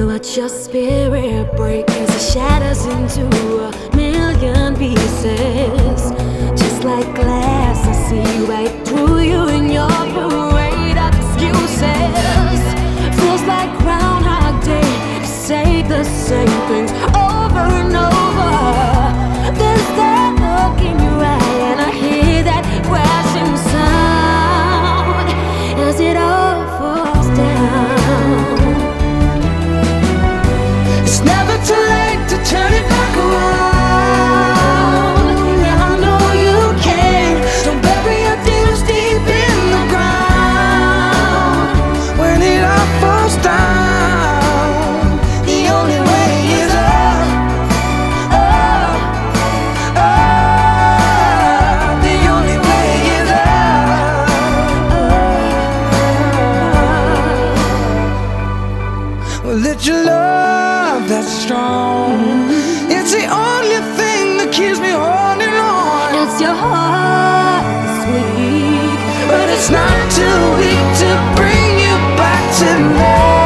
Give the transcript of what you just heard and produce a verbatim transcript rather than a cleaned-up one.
watch your spirit break as it shatters into a million pieces. Just like glass, I see right through you in your parade of excuses. Feels like Groundhog Day, you say the same things over and over. There's that look in your eye, and I hear that crashing sound as it all falls down. It's never too late to turn it back around. Yeah, I know you can. Don't bury your demons deep in the ground. When it all falls down, the only way is up, up, up. The only way is up, up. Well, let your love that's strong, it's the only thing that keeps me holding on. It's your heart that's weak, but it's not too weak to bring you back to me.